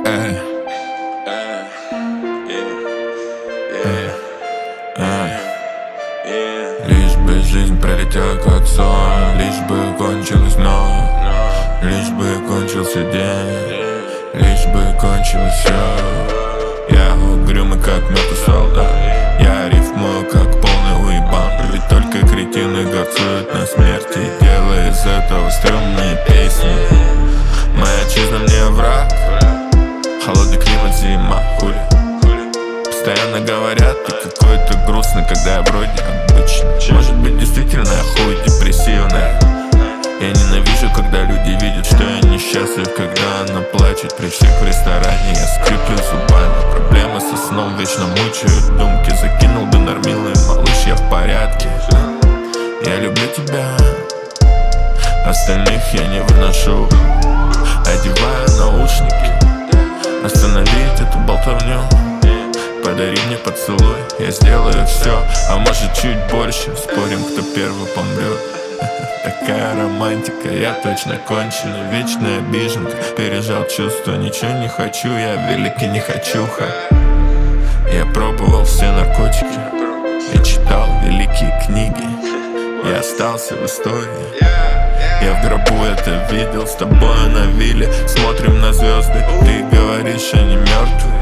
Лишь бы жизнь пролетела как сон, лишь бы кончилась ночь, лишь бы кончился день, лишь бы кончилось все. Я угрюмый как мертвый солдат, я рифмую как полный уебан. Ведь только кретины горцуют на смерти, делая из этого стрёмные песни. Моя отчизна мне враг, холодный климат, зима, хули. Постоянно говорят, ты какой-то грустный, когда я вроде обычный. Может быть, действительно я хуй депрессивный. Я ненавижу, когда люди видят, что я несчастлив, когда она плачет при всех в ресторане. Я скриплю зубами, проблемы со сном вечно мучают думки. Закинул бы нормилы, малыш, я в порядке. Я люблю тебя, остальных я не выношу. Одеваю наушники, остановить эту болтовню. Подари мне поцелуй, я сделаю все, а может чуть больше. Спорим, кто первый помрет. Такая романтика, я точно конченый. Вечная обиженка, пережал чувства. Ничего не хочу, я великий не хочуха. Я пробовал все наркотики, я читал великие книги, я остался в истории. Я в гробу это видел, с тобой на вилле. Смотрим на звезды, ты говоришь, они мертвые.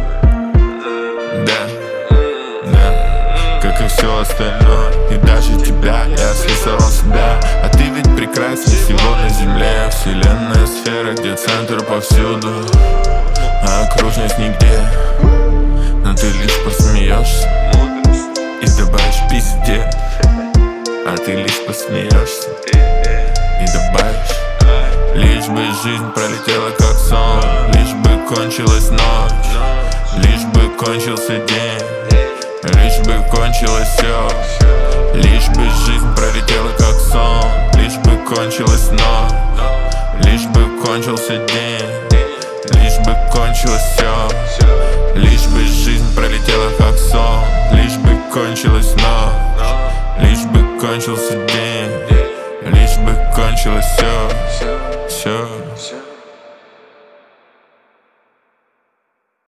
Как и все остальное, и даже тебя я срисовал себя. А ты ведь прекрасней всего на земле. Вселенная сфера, где центр повсюду, а окружность нигде. Но ты лишь посмеешься и добавишь пизде. А ты лишь посмеешься и добавишь. Лишь бы жизнь пролетела как сон, лишь бы кончилась ночь, лишь бы кончился день, лишь бы кончилось все. Лишь бы жизнь пролетела как сон, лишь бы кончилась ночь, лишь бы кончился день, лишь бы кончилось все. Лишь бы жизнь пролетела как сон, лишь бы кончилась ночь, лишь бы кончился день, лишь бы кончилось все.